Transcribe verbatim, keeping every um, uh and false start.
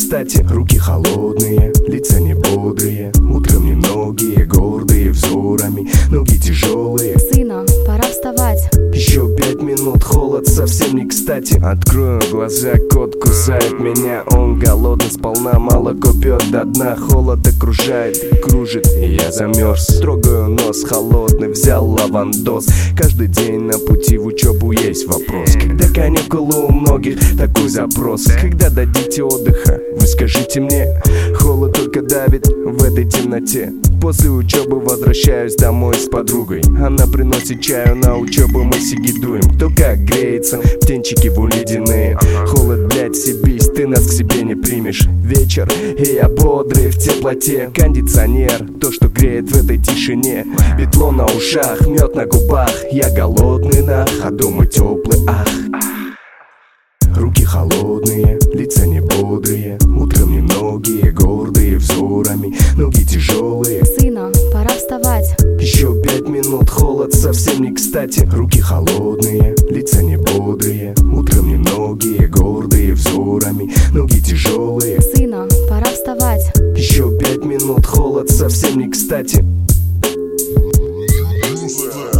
кстати. Руки холодные, лица не бодрые, утром немногие, гордые взорами, ноги тяжелые. Сына, пора вставать. Еще пять минут, холод совсем не кстати. Открою глаза, кот кусает меня. Он голодный сполна, молоко пьет до дна. Холод окружает и кружит, и я замерз. Трогаю нос холодный, взял лавандос. Каждый день на пути в учебу есть вопрос. Когда каникулы у многих такой запрос? Когда дадите отдыха, вы скажите мне. Холод только давит в этой темноте. После учебы возвращаюсь домой с подругой. Она приносит чаю, на учебу мы сигидуем. Кто как греется, птенчики в ледяные. Холод, блять, себись, ты нас к себе не примешь. Вечер, и я бодрый в теплоте. Кондиционер, то, что греет в этой тишине. Петло на ушах, мед на губах. Я голодный нах, а дома теплый ах. Руки холодные, лица не бодрые, утром немногие, гордые взорами, ноги тяжелые. Сына, пора вставать. Еще пять минут, холод совсем не кстати. Руки холодные, лица не бодрые, утром немногие, гордые взорами, ноги тяжелые. Сына, пора вставать. Еще пять минут, холод совсем не кстати.